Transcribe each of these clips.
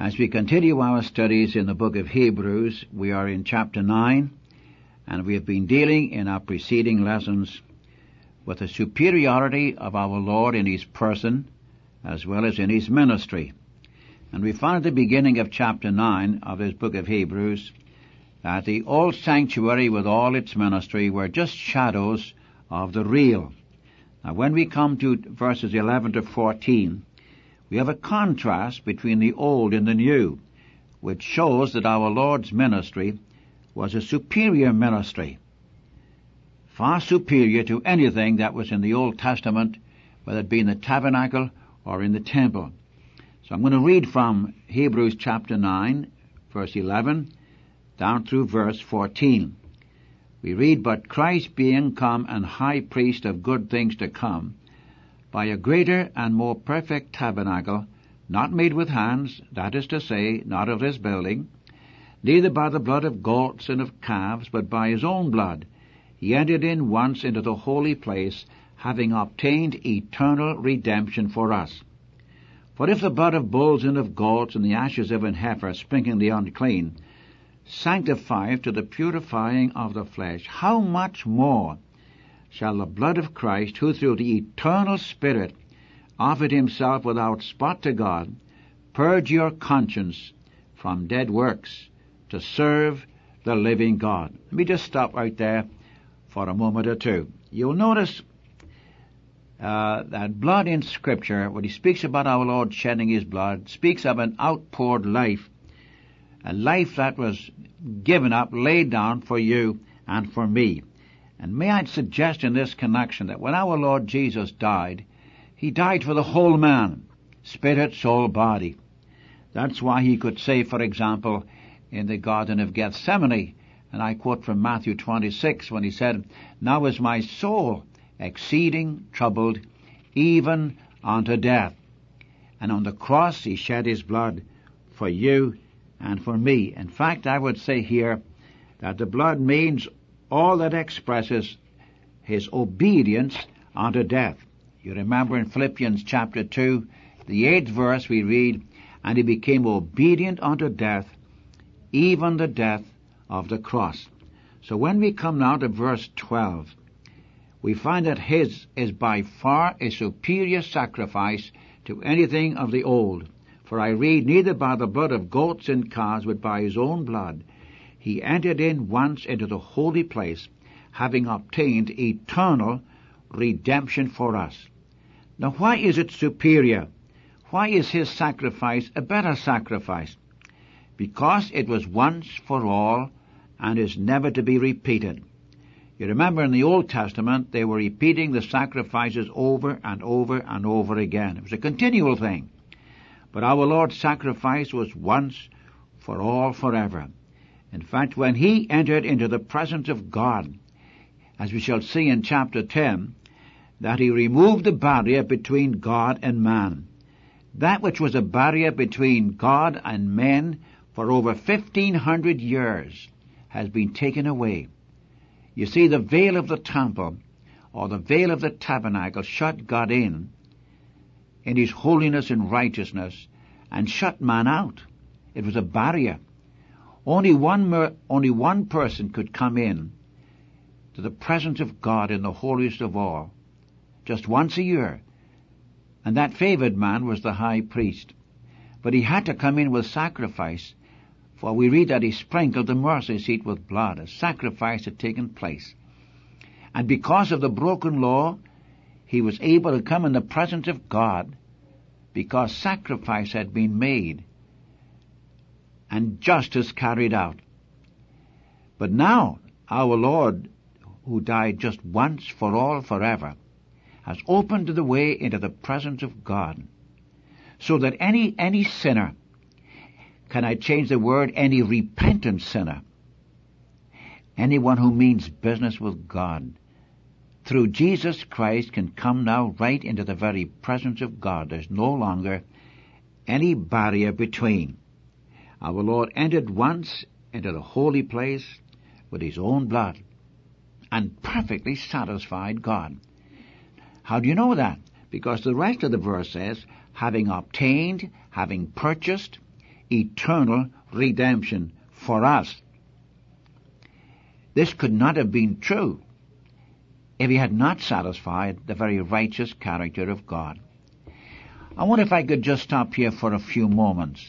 As we continue our studies in the book of Hebrews, we are in chapter 9, and we have been dealing in our preceding lessons with the superiority of our Lord in His person as well as in His ministry. And we find at the beginning of chapter 9 of this book of Hebrews that the old sanctuary with all its ministry were just shadows of the real. Now when we come to verses 11 to 14, we have a contrast between the old and the new, which shows that our Lord's ministry was a superior ministry, far superior to anything that was in the Old Testament, whether it be in the tabernacle or in the temple. So I'm going to read from Hebrews chapter 9, verse 11, down through verse 14. We read, "But Christ being come an high priest of good things to come, by a greater and more perfect tabernacle, not made with hands, that is to say, not of this building, neither by the blood of goats and of calves, but by his own blood, he entered in once into the holy place, having obtained eternal redemption for us. For if the blood of bulls and of goats and the ashes of an heifer, sprinkling the unclean, sanctifieth to the purifying of the flesh, how much more shall the blood of Christ, who through the eternal Spirit offered himself without spot to God, purge your conscience from dead works to serve the living God." Let me just stop right there for a moment or two. You'll notice that blood in Scripture, when he speaks about our Lord shedding his blood, speaks of an outpoured life, a life that was given up, laid down for you and for me. And may I suggest in this connection that when our Lord Jesus died, he died for the whole man, spirit, soul, body. That's why he could say, for example, in the Garden of Gethsemane, and I quote from Matthew 26, when he said, "Now is my soul exceeding troubled, even unto death." And on the cross he shed his blood for you and for me. In fact, I would say here that the blood means all that expresses his obedience unto death. You remember in Philippians chapter 2, the 8th verse, we read, "And he became obedient unto death, even the death of the cross." So when we come now to verse 12, we find that his is by far a superior sacrifice to anything of the old. For I read, "Neither by the blood of goats and calves, but by his own blood, he entered in once into the holy place, having obtained eternal redemption for us." Now why is it superior? Why is his sacrifice a better sacrifice? Because it was once for all and is never to be repeated. You remember in the Old Testament they were repeating the sacrifices over and over and over again. It was a continual thing. But our Lord's sacrifice was once for all forever. In fact, when he entered into the presence of God, as we shall see in chapter 10, that he removed the barrier between God and man. That which was a barrier between God and men for over 1,500 years has been taken away. You see, the veil of the temple, or the veil of the tabernacle, shut God in his holiness and righteousness, and shut man out. It was a barrier. Only one person could come in to the presence of God in the holiest of all, just once a year, and that favored man was the high priest. But he had to come in with sacrifice, for we read that he sprinkled the mercy seat with blood. A sacrifice had taken place. And because of the broken law, he was able to come in the presence of God, because sacrifice had been made and justice carried out. But now, our Lord, who died just once for all forever, has opened the way into the presence of God, so that any sinner, can I change the word, any repentant sinner, anyone who means business with God, through Jesus Christ can come now right into the very presence of God. There's no longer any barrier between. Our Lord entered once into the holy place with his own blood and perfectly satisfied God. How do you know that? Because the rest of the verse says, having obtained, having purchased eternal redemption for us. This could not have been true if he had not satisfied the very righteous character of God. I wonder if I could just stop here for a few moments.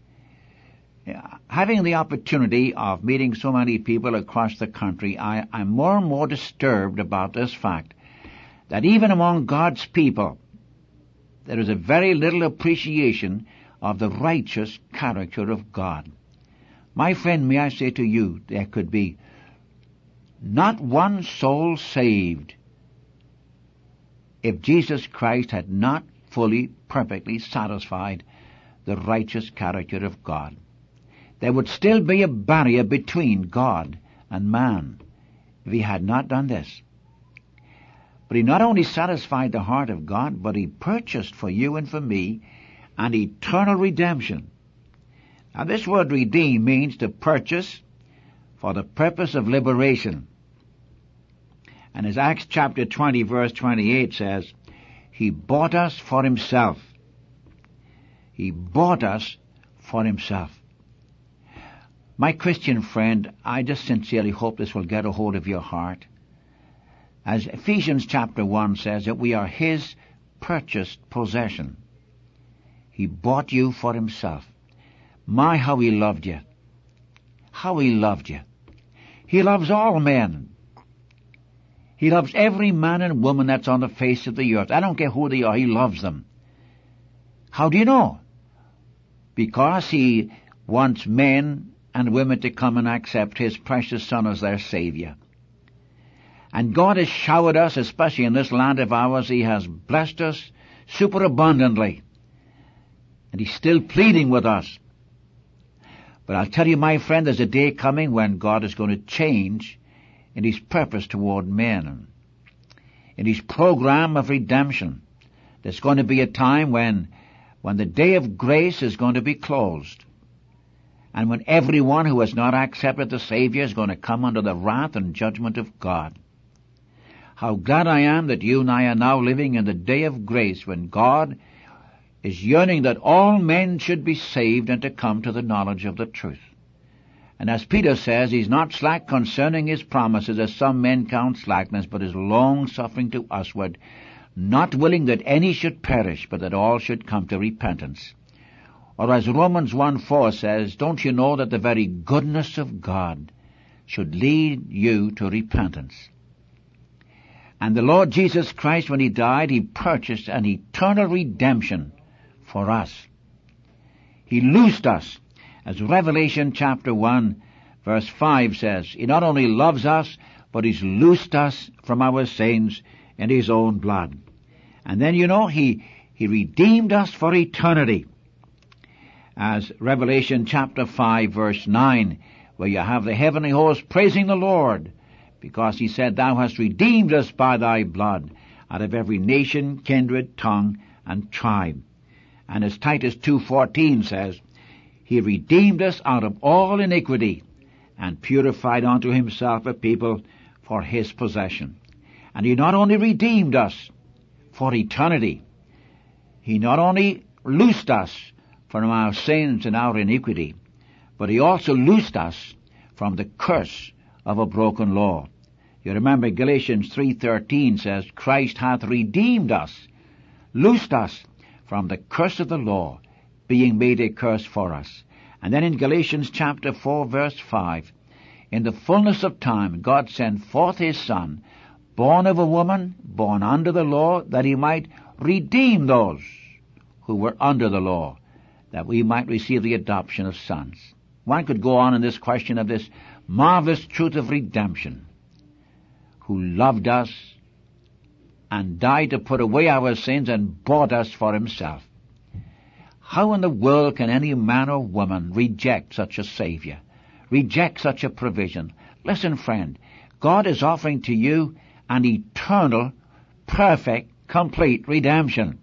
Having the opportunity of meeting so many people across the country, I'm more and more disturbed about this fact that even among God's people, there is a very little appreciation of the righteous character of God. My friend, may I say to you, there could be not one soul saved if Jesus Christ had not fully, perfectly satisfied the righteous character of God. There would still be a barrier between God and man if he had not done this. But he not only satisfied the heart of God, but he purchased for you and for me an eternal redemption. Now this word redeem means to purchase for the purpose of liberation. And as Acts chapter 20 verse 28 says, he bought us for himself. He bought us for himself. My Christian friend, I just sincerely hope this will get a hold of your heart. As Ephesians chapter 1 says, that we are his purchased possession. He bought you for himself. My, how he loved you. How he loved you. He loves all men. He loves every man and woman that's on the face of the earth. I don't care who they are, he loves them. How do you know? Because he wants men and women to come and accept his precious Son as their Savior. And God has showered us, especially in this land of ours, he has blessed us superabundantly. And he's still pleading with us. But I'll tell you, my friend, there's a day coming when God is going to change in his purpose toward men. In his program of redemption, there's going to be a time when the day of grace is going to be closed. And when everyone who has not accepted the Savior is going to come under the wrath and judgment of God. How glad I am that you and I are now living in the day of grace when God is yearning that all men should be saved and to come to the knowledge of the truth. And as Peter says, he's not slack concerning his promises, as some men count slackness, but is long-suffering to usward, not willing that any should perish, but that all should come to repentance. Or as Romans 1:4 says, don't you know that the very goodness of God should lead you to repentance? And the Lord Jesus Christ, when he died, he purchased an eternal redemption for us. He loosed us. As Revelation chapter 1 verse 5 says, he not only loves us, but he's loosed us from our sins in his own blood. And then, you know, he redeemed us for eternity. As Revelation chapter 5 verse 9, where you have the heavenly host praising the Lord, because he said, thou hast redeemed us by thy blood out of every nation, kindred, tongue, and tribe. And as Titus 2:14 says, he redeemed us out of all iniquity, and purified unto himself a people for his possession. And he not only redeemed us for eternity, he not only loosed us from our sins and our iniquity, but he also loosed us from the curse of a broken law. You remember Galatians 3:13 says, Christ hath redeemed us, loosed us from the curse of the law, being made a curse for us. And then in Galatians chapter 4 verse 5, in the fullness of time God sent forth his Son, born of a woman, born under the law, that he might redeem those who were under the law, that we might receive the adoption of sons. One could go on in this question of this marvelous truth of redemption, who loved us and died to put away our sins and bought us for himself. How in the world can any man or woman reject such a Savior, reject such a provision? Listen, friend, God is offering to you an eternal, perfect, complete redemption.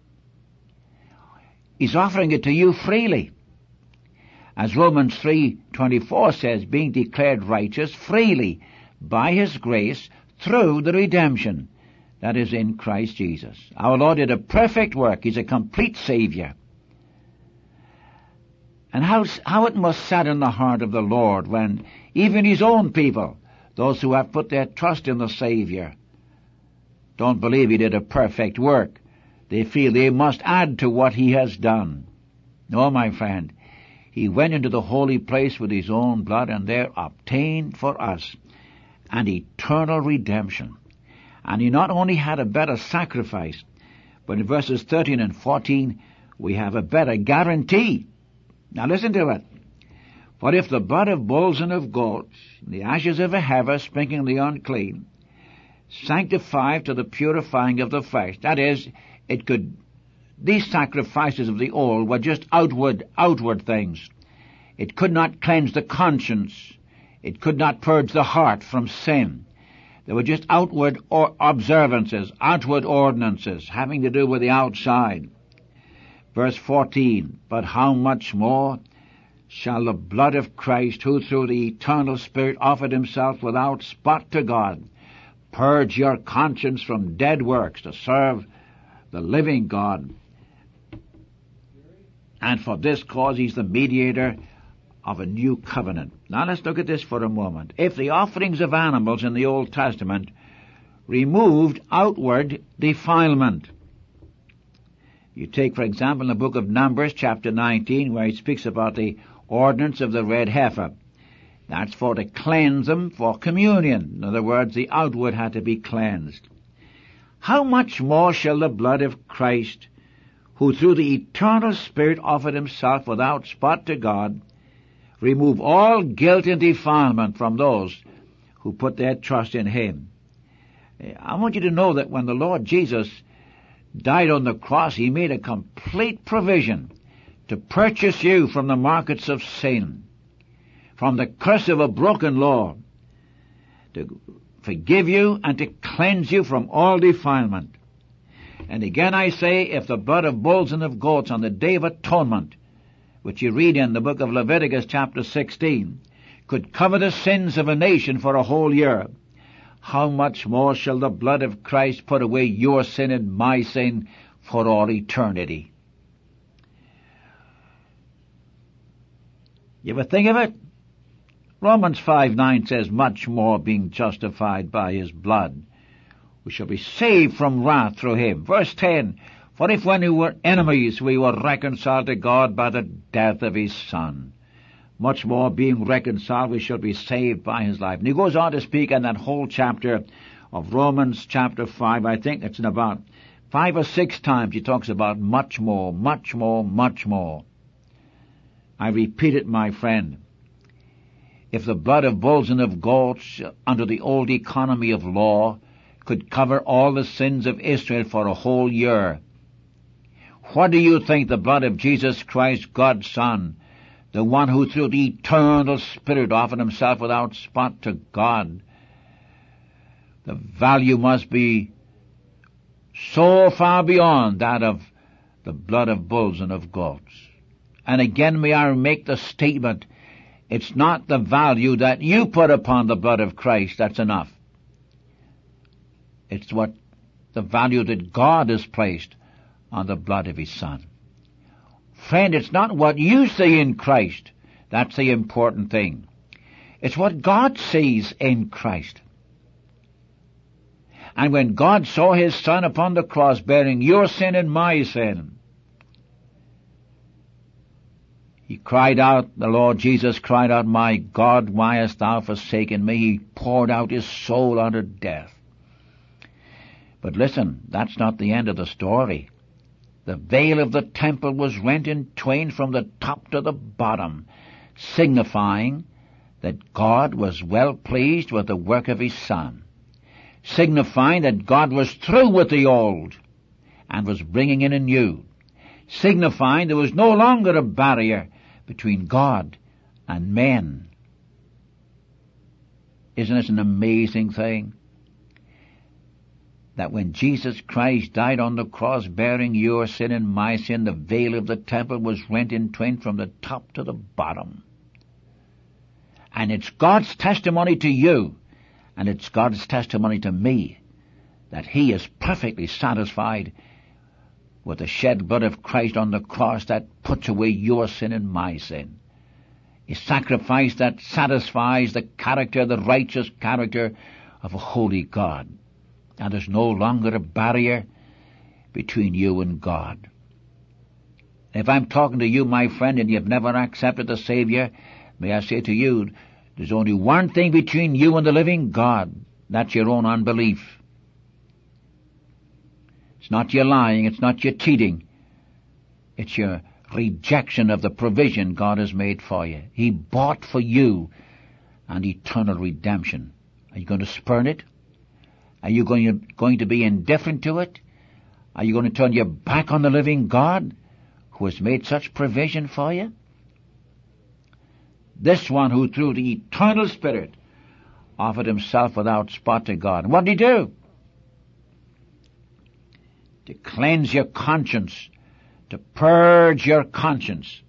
He's offering it to you freely. As Romans 3:24 says, being declared righteous freely by his grace through the redemption that is in Christ Jesus. Our Lord did a perfect work. He's a complete Savior. And And how it must sadden the heart of the Lord when even His own people, those who have put their trust in the Savior, don't believe He did a perfect work. They feel they must add to what He has done. No, my friend, He went into the holy place with His own blood and there obtained for us an eternal redemption. And He not only had a better sacrifice, but in verses 13 and 14 we have a better guarantee. Now listen to it. For if the blood of bulls and of goats, and the ashes of a heifer sprinkling the unclean, sanctify to the purifying of the flesh, that is, these sacrifices of the old were just outward things. It could not cleanse the conscience. It could not purge the heart from sin. They were just outward observances, outward ordinances, having to do with the outside. Verse 14, but how much more shall the blood of Christ, who through the eternal Spirit offered Himself without spot to God, purge your conscience from dead works to serve the living God. And for this cause He's the mediator of a new covenant. Now let's look at this for a moment. If the offerings of animals in the Old Testament removed outward defilement, you take, for example, in the book of Numbers, chapter 19, where it speaks about the ordinance of the red heifer. That's for to cleanse them for communion. In other words, the outward had to be cleansed. How much more shall the blood of Christ, who through the eternal Spirit offered Himself without spot to God, remove all guilt and defilement from those who put their trust in Him? I want you to know that when the Lord Jesus died on the cross, He made a complete provision to purchase you from the markets of sin, from the curse of a broken law, to forgive you and to cleanse you from all defilement. And again I say, if the blood of bulls and of goats on the Day of Atonement, which you read in the book of Leviticus chapter 16, could cover the sins of a nation for a whole year, how much more shall the blood of Christ put away your sin and my sin for all eternity? You ever think of it? Romans 5:9 says, much more being justified by His blood, we shall be saved from wrath through Him. Verse 10, for if when we were enemies we were reconciled to God by the death of His Son, much more being reconciled we shall be saved by His life. And he goes on to speak in that whole chapter of Romans chapter 5, I think it's in about 5 or 6 times he talks about much more, much more, much more. I repeat it, my friend. If the blood of bulls and of goats under the old economy of law could cover all the sins of Israel for a whole year, what do you think the blood of Jesus Christ, God's Son, the one who through the eternal Spirit offered Himself without spot to God, the value must be so far beyond that of the blood of bulls and of goats. And again may I make the statement, it's not the value that you put upon the blood of Christ that's enough. It's what the value that God has placed on the blood of His Son. Friend, it's not what you see in Christ that's the important thing. It's what God sees in Christ. And when God saw His Son upon the cross bearing your sin and my sin, He cried out, the Lord Jesus cried out, my God, why hast Thou forsaken me? He poured out His soul unto death. But listen, that's not the end of the story. The veil of the temple was rent in twain from the top to the bottom, signifying that God was well pleased with the work of His Son, signifying that God was through with the old and was bringing in a new, signifying there was no longer a barrier between God and men. Isn't this an amazing thing? That when Jesus Christ died on the cross bearing your sin and my sin, the veil of the temple was rent in twain from the top to the bottom. And it's God's testimony to you, and it's God's testimony to me, that He is perfectly satisfied with the shed blood of Christ on the cross that puts away your sin and my sin. A sacrifice that satisfies the character, the righteous character of a holy God. And there's no longer a barrier between you and God. If I'm talking to you, my friend, and you've never accepted the Savior, may I say to you, there's only one thing between you and the living God. That's your own unbelief. It's not your lying, it's not your cheating. It's your rejection of the provision God has made for you. He bought for you an eternal redemption. Are you going to spurn it? Are you going to be indifferent to it? Are you going to turn your back on the living God who has made such provision for you? This one who through the eternal Spirit offered himself without spot to God. And what did he do? To cleanse your conscience, to purge your conscience.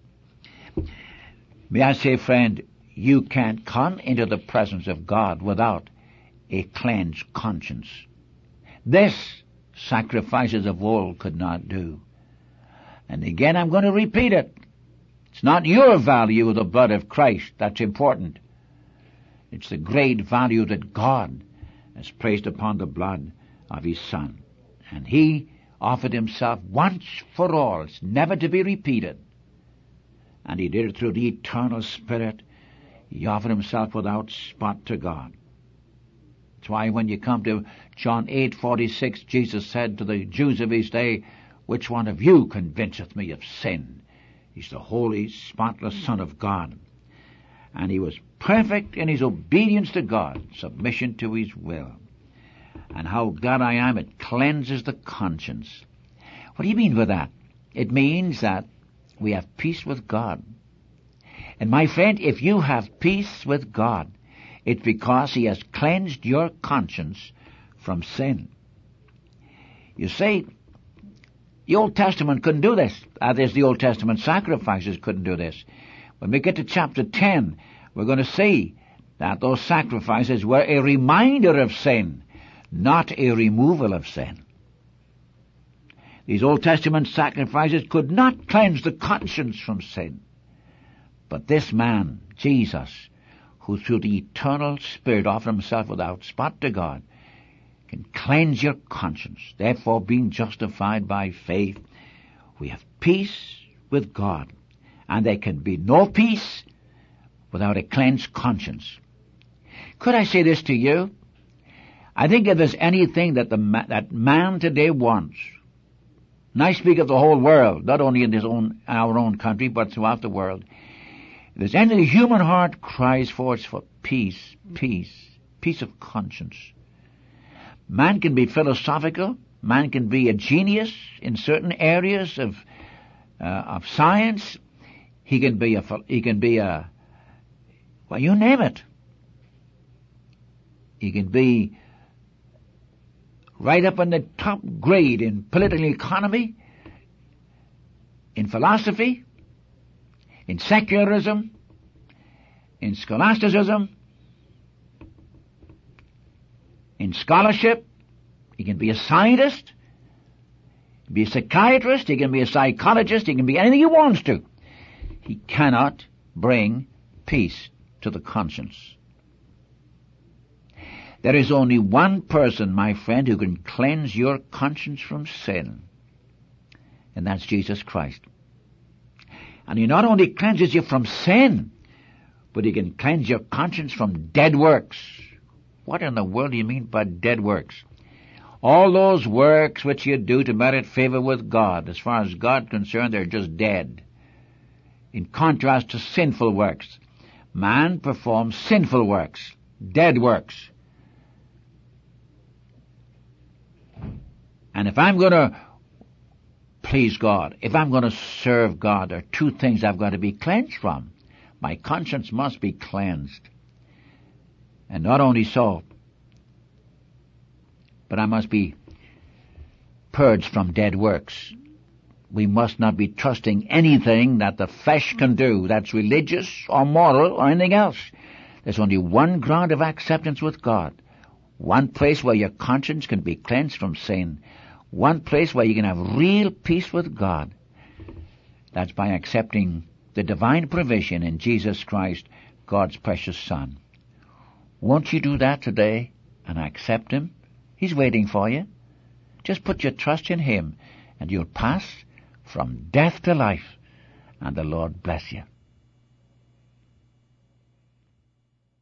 May I say, friend, you can't come into the presence of God without a cleansed conscience. This sacrifices of old could not do. And again, I'm going to repeat it. It's not your value of the blood of Christ that's important. It's the great value that God has placed upon the blood of His Son. And He offered Himself once for all. It's never to be repeated. And He did it through the eternal Spirit. He offered Himself without spot to God. That's why when you come to John 8:46, Jesus said to the Jews of His day, "Which one of you convinceth me of sin?" He's the holy, spotless Son of God. And He was perfect in His obedience to God, submission to His will. And how glad I am it cleanses the conscience. What do you mean by that? It means that we have peace with God. And my friend, if you have peace with God, it's because He has cleansed your conscience from sin. You see, the Old Testament couldn't do this. There's the Old Testament sacrifices couldn't do this. When we get to chapter 10, we're going to see that those sacrifices were a reminder of sin, not a removal of sin. These Old Testament sacrifices could not cleanse the conscience from sin. But this man, Jesus, who through the eternal Spirit offered Himself without spot to God, can cleanse your conscience. Therefore, being justified by faith, we have peace with God. And there can be no peace without a cleansed conscience. Could I say this to you? I think if there's anything that that man today wants, and I speak of the whole world, not only in our own country, but throughout the world, if there's anything the human heart cries for, it's for peace, peace of conscience. Man can be philosophical, man can be a genius in certain areas of science. He can be well, you name it. He can be right up in the top grade in political economy, in philosophy, in secularism, in scholasticism, in scholarship. He can be a scientist, be a psychiatrist, he can be a psychologist, he can be anything he wants to. He cannot bring peace to the conscience. There is only one person, my friend, who can cleanse your conscience from sin, and that's Jesus Christ. And He not only cleanses you from sin, but He can cleanse your conscience from dead works. What in the world do you mean by dead works? All those works which you do to merit favor with God, as far as God's concerned, they're just dead. In contrast to sinful works, man performs sinful works, dead works. And if I'm going to please God, if I'm going to serve God, there are two things I've got to be cleansed from. My conscience must be cleansed. And not only so, but I must be purged from dead works. We must not be trusting anything that the flesh can do, that's religious or moral or anything else. There's only one ground of acceptance with God, one place where your conscience can be cleansed from sin, One place where you can have real peace with God. That's by accepting the divine provision in Jesus Christ, God's precious Son. Won't you do that today and accept Him? He's waiting for you. Just put your trust in Him and you'll pass from death to life, and the Lord bless you.